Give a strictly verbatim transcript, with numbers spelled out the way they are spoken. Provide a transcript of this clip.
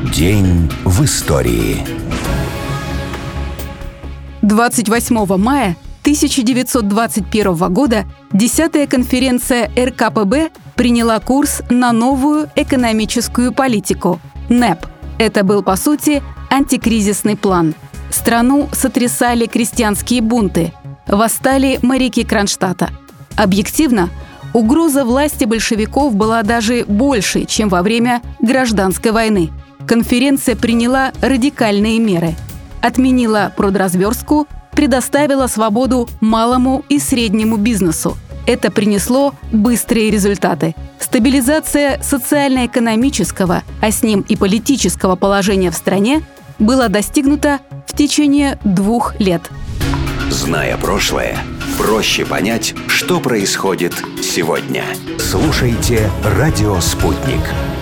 День в истории. двадцать восьмого мая тысяча девятьсот двадцать первого года десятая конференция эр ка пэ бэ приняла курс на новую экономическую политику – нэп. Это был, по сути, антикризисный план. Страну сотрясали крестьянские бунты, восстали моряки Кронштадта. Объективно, угроза власти большевиков была даже больше, чем во время гражданской войны. Конференция приняла радикальные меры. Отменила продразверстку, предоставила свободу малому и среднему бизнесу. Это принесло быстрые результаты. Стабилизация социально-экономического, а с ним и политического положения в стране была достигнута в течение двух лет. Зная прошлое, проще понять, что происходит сегодня. Слушайте «Радио Спутник».